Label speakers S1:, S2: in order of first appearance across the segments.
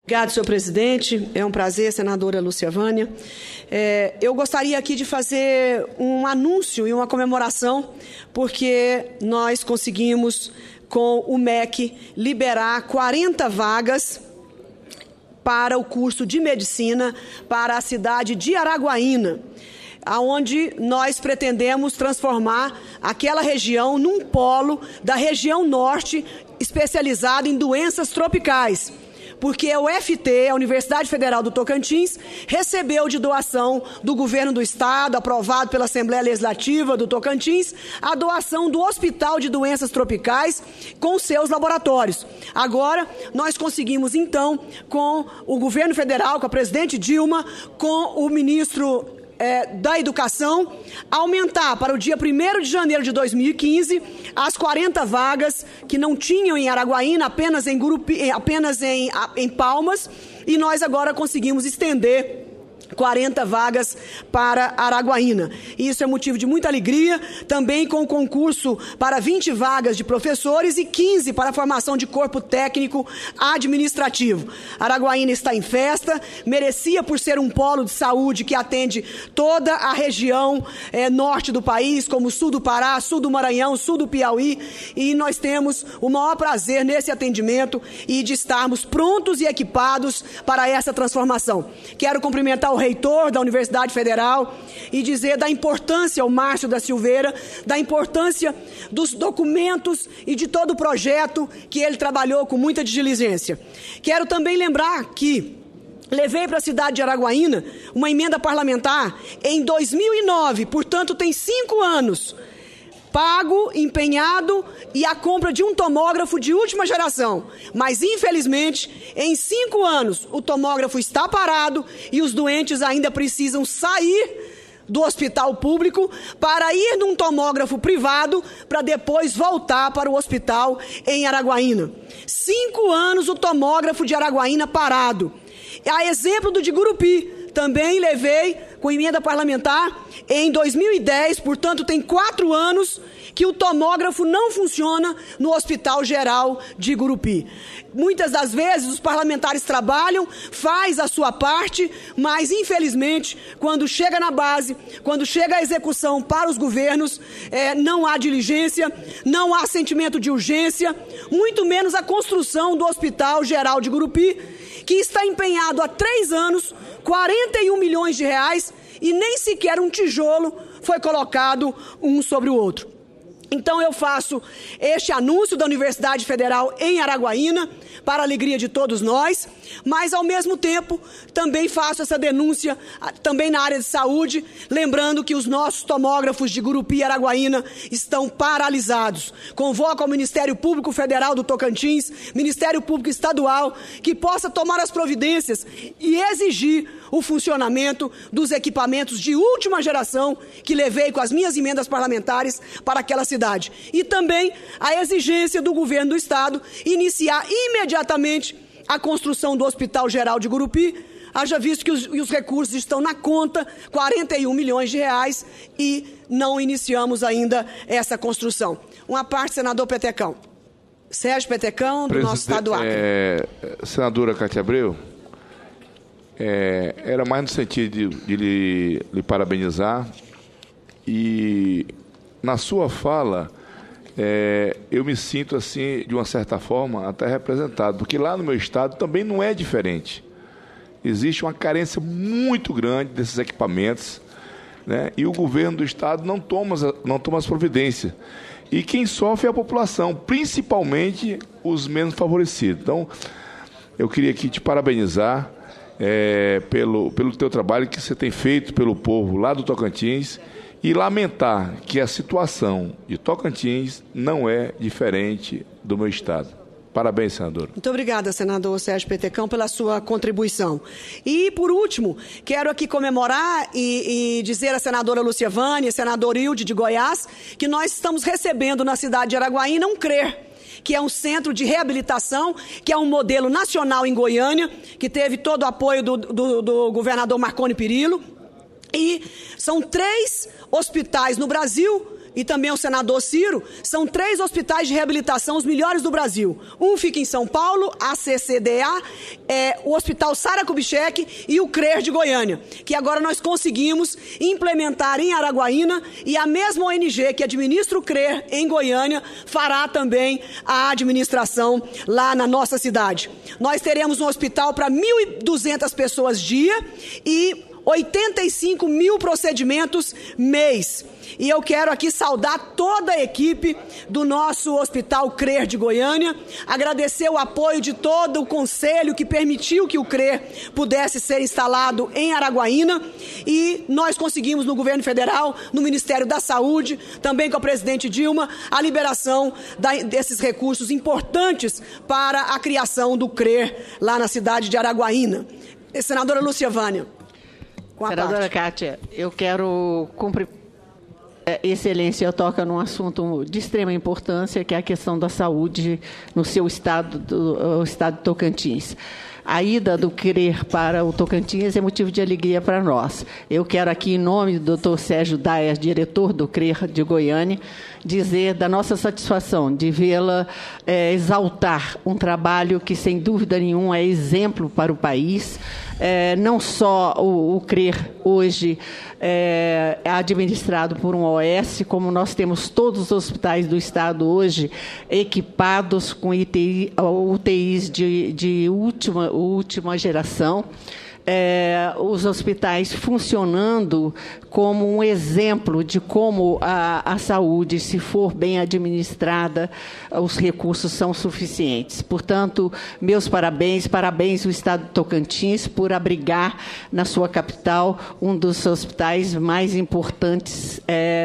S1: Obrigado, senhor presidente. É um prazer, senadora Lúcia Vânia. Eu gostaria aqui de fazer um anúncio e uma comemoração, porque nós conseguimos, com o MEC, liberar 40 vagas para o curso de medicina para a cidade de Araguaína, aonde nós pretendemos transformar aquela região num polo da região norte especializado em doenças tropicais. Porque a UFT, a Universidade Federal do Tocantins, recebeu de doação do governo do estado, aprovado pela Assembleia Legislativa do Tocantins, a doação do Hospital de Doenças Tropicais com seus laboratórios. Agora, nós conseguimos, então, com o governo federal, com a presidente Dilma, com o ministro da Educação, aumentar para o dia 1º de janeiro de 2015 as 40 vagas que não tinham em Araguaína, apenas em Gurupi, apenas em Palmas, e nós agora conseguimos estender 40 vagas para Araguaína. Isso é motivo de muita alegria, também com o concurso para 20 vagas de professores e 15 para a formação de corpo técnico administrativo. Araguaína está em festa, merecia por ser um polo de saúde que atende toda a região norte do país, como sul do Pará, sul do Maranhão, sul do Piauí, e nós temos o maior prazer nesse atendimento e de estarmos prontos e equipados para essa transformação. Quero cumprimentar o reitor da Universidade Federal e dizer da importância ao Márcio da Silveira, da importância dos documentos e de todo o projeto que ele trabalhou com muita diligência. Quero também lembrar que levei para a cidade de Araguaína uma emenda parlamentar em 2009, portanto tem 5 anos, pago, empenhado e a compra de um tomógrafo de última geração. Mas, infelizmente, em 5 anos, o tomógrafo está parado e os doentes ainda precisam sair do hospital público para ir num tomógrafo privado para depois voltar para o hospital em Araguaína. 5 anos o tomógrafo de Araguaína parado. A exemplo do de Gurupi, também levei com emenda parlamentar em 2010, portanto tem 4 anos que o tomógrafo não funciona no Hospital Geral de Gurupi. Muitas das vezes os parlamentares trabalham, faz a sua parte, mas infelizmente quando chega na base, quando chega a execução para os governos, não há diligência, não há sentimento de urgência, muito menos a construção do Hospital Geral de Gurupi, que está empenhado há 3 anos, 41 milhões de reais, e nem sequer um tijolo foi colocado um sobre o outro. Então eu faço este anúncio da Universidade Federal em Araguaína, para a alegria de todos nós, mas ao mesmo tempo também faço essa denúncia também na área de saúde, lembrando que os nossos tomógrafos de Gurupi e Araguaína estão paralisados. Convoco ao Ministério Público Federal do Tocantins, Ministério Público Estadual, que possa tomar as providências e exigir o funcionamento dos equipamentos de última geração que levei com as minhas emendas parlamentares para aquela cidade. E também a exigência do governo do estado iniciar imediatamente a construção do Hospital Geral de Gurupi, haja visto que os recursos estão na conta, 41 milhões de reais, e não iniciamos ainda essa construção. Uma parte, senador Petecão. Sérgio Petecão, do nosso estado do Acre.
S2: Senadora Cátia Abreu, era mais no sentido de lhe parabenizar, e na sua fala eu me sinto assim, de uma certa forma, até representado, porque lá no meu estado também não é diferente. Existe uma carência muito grande desses equipamentos, né? E o governo do estado não toma as providências. E quem sofre é a população, principalmente os menos favorecidos. Então, eu queria aqui te parabenizar pelo teu trabalho que você tem feito pelo povo lá do Tocantins e lamentar que a situação de Tocantins não é diferente do meu estado. Parabéns, senador.
S1: Muito obrigada, senador Sérgio Petecão, pela sua contribuição. E, por último, quero aqui comemorar e dizer à senadora Lúcia Vânia, senador Hilde de Goiás, que nós estamos recebendo na cidade de Araguaína um CRER, que é um centro de reabilitação, que é um modelo nacional em Goiânia, que teve todo o apoio do governador Marconi Perillo. E são 3 hospitais no Brasil e também o senador Ciro, são 3 hospitais de reabilitação, os melhores do Brasil. Um fica em São Paulo, a CCDA, o Hospital Sara Kubitschek e o CRER de Goiânia, que agora nós conseguimos implementar em Araguaína, e a mesma ONG que administra o CRER em Goiânia fará também a administração lá na nossa cidade. Nós teremos um hospital para 1.200 pessoas dia e 85 mil procedimentos mês. E eu quero aqui saudar toda a equipe do nosso Hospital CRER de Goiânia, agradecer o apoio de todo o conselho que permitiu que o CRER pudesse ser instalado em Araguaína, e nós conseguimos no governo federal, no Ministério da Saúde, também com a presidente Dilma, a liberação desses recursos importantes para a criação do CRER lá na cidade de Araguaína. Senadora Lúcia Vânia.
S3: Senadora Kátia, eu quero Excelência toca num assunto de extrema importância, que é a questão da saúde no seu estado, o estado de Tocantins. A ida do CRER para o Tocantins é motivo de alegria para nós. Eu quero aqui, em nome do Dr. Sérgio Daia, diretor do CRER de Goiânia, dizer da nossa satisfação de vê-la exaltar um trabalho que, sem dúvida nenhuma, é exemplo para o país. Não só o CRER hoje é administrado por um OS, como nós temos todos os hospitais do Estado hoje equipados com UTIs de última geração. Os hospitais funcionando como um exemplo de como a saúde, se for bem administrada, os recursos são suficientes. Portanto, meus parabéns ao Estado de Tocantins por abrigar na sua capital um dos hospitais mais importantes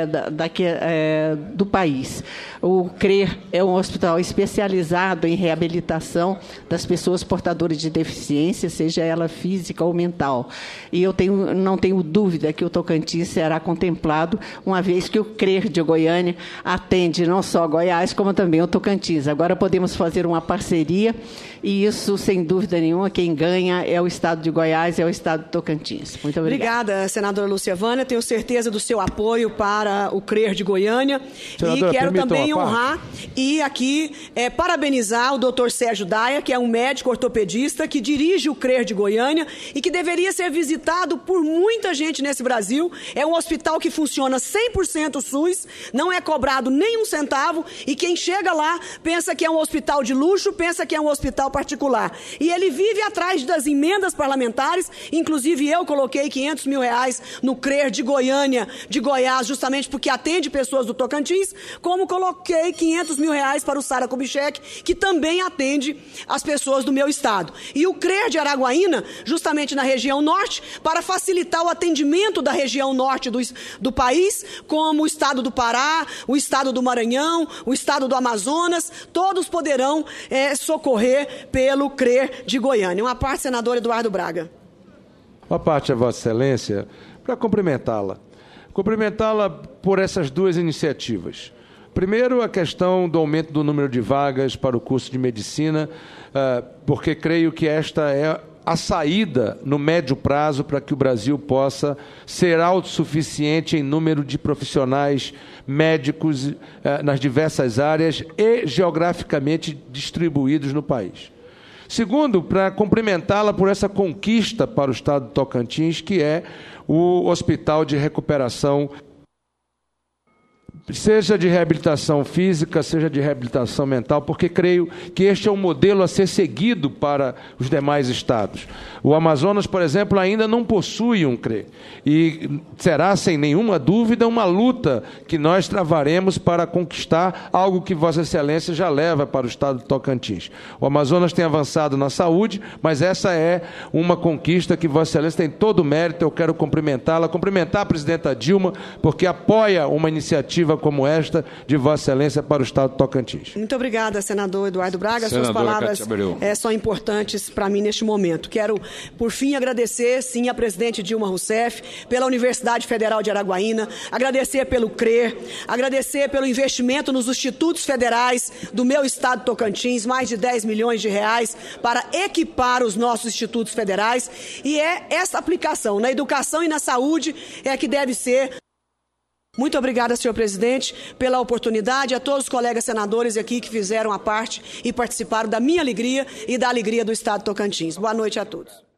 S3: do país. O CRER é um hospital especializado em reabilitação das pessoas portadoras de deficiência, seja ela física ou mental. E eu não tenho dúvida que o Tocantins será contemplado, uma vez que o CRER de Goiânia atende não só Goiás, como também o Tocantins. Agora podemos fazer uma parceria, e isso, sem dúvida nenhuma, quem ganha é o Estado de Goiás, é o Estado de Tocantins. Muito obrigada.
S1: Obrigada, senadora Lúcia Vânia. Tenho certeza do seu apoio para o CRER de Goiânia. Senadora, e quero também honrar e aqui parabenizar o doutor Sérgio Daia, que é um médico ortopedista que dirige o CRER de Goiânia e que deveria ser visitado por muita gente nesse Brasil. É um hospital que funciona 100% SUS, não é cobrado nem um centavo, e quem chega lá pensa que é um hospital de luxo, pensa que é um hospital particular. E ele vive atrás das emendas parlamentares, inclusive eu coloquei R$500 mil no CRER de Goiânia, de Goiás, justamente porque atende pessoas do Tocantins, como coloquei R$500 mil para o Sara Kubitschek, que também atende as pessoas do meu estado. E o CRER de Araguaína, justamente na região norte, para facilitar o atendimento da região norte do país, como o estado do Pará, o estado do Maranhão, o estado do Amazonas, todos poderão socorrer pelo CRER de Goiânia. Uma parte, senador Eduardo Braga.
S4: Uma parte, a Vossa Excelência, para cumprimentá-la por essas duas iniciativas. Primeiro, a questão do aumento do número de vagas para o curso de medicina, porque creio que esta é a saída no médio prazo para que o Brasil possa ser autossuficiente em número de profissionais médicos nas diversas áreas e geograficamente distribuídos no país. Segundo, para cumprimentá-la por essa conquista para o estado de Tocantins, que é o Hospital de Recuperação, seja de reabilitação física, seja de reabilitação mental, porque creio que este é um modelo a ser seguido para os demais estados. O Amazonas, por exemplo, ainda não possui um CRER, e será, sem nenhuma dúvida, uma luta que nós travaremos para conquistar algo que Vossa Excelência já leva para o estado de Tocantins. O Amazonas tem avançado na saúde, mas essa é uma conquista que Vossa Excelência tem todo o mérito. Eu quero cumprimentá-la, cumprimentar a presidenta Dilma, porque apoia uma iniciativa como esta de Vossa Excelência para o estado de Tocantins.
S1: Muito obrigada, senador Eduardo Braga. Suas palavras são importantes para mim neste momento. Quero, por fim, agradecer, sim, a presidente Dilma Rousseff, pela Universidade Federal de Araguaína, agradecer pelo CRER, agradecer pelo investimento nos institutos federais do meu estado de Tocantins, mais de R$10 milhões para equipar os nossos institutos federais, e essa aplicação na educação e na saúde que deve ser Muito obrigada, senhor presidente, pela oportunidade, a todos os colegas senadores aqui que fizeram a parte e participaram da minha alegria e da alegria do Estado de Tocantins. Boa noite a todos.